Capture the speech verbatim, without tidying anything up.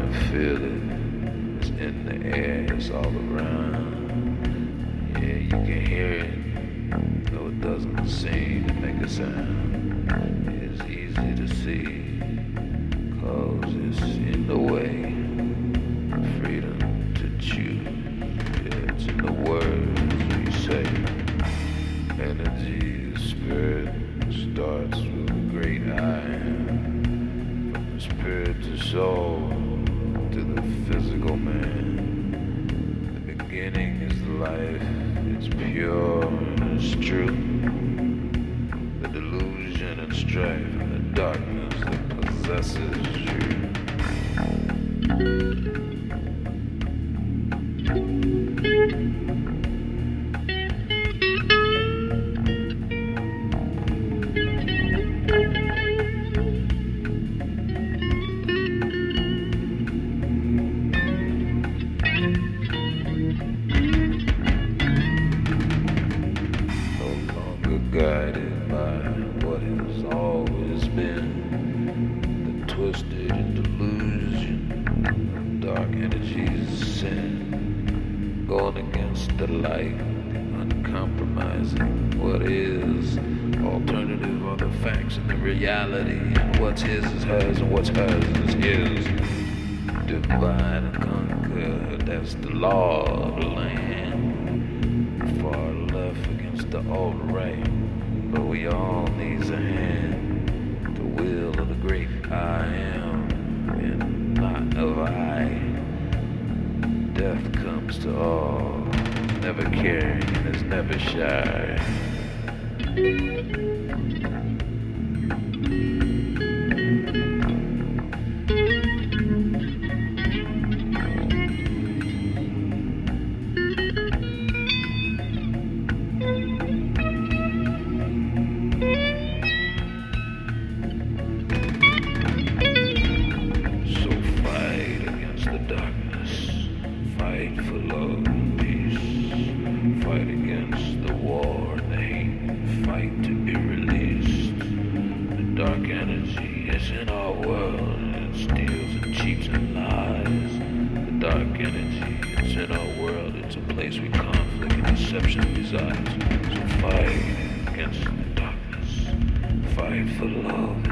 feel it. It's in the air, it's all around. Yeah, you can hear it, though it doesn't seem to make a sound. It's easy to see, cause it's in the way. Freedom to choose, yeah, it's in the words we say. Energy, the spirit, starts with a great I am. From the spirit to soul, to the physical man. The beginning is life, it's pure and it's true. The delusion and strife and the darkness that possesses you. Guided by what has always been, the twisted delusion of dark energies sin, going against the light, uncompromising what is, alternative are the facts and the reality, and what's his is hers and what's hers is his. Divide and conquer, that's the law of the land, far left against the alt-right. But we all need a hand, the will of the great I am, and not of I. Death comes to all, never caring and is never shy. Fight for love and peace. Fight against the war and the hate. Fight to be released. The dark energy is in our world and it steals and cheats and lies. The dark energy is in our world. It's a place where conflict and deception resides. So fight against the darkness. Fight for love.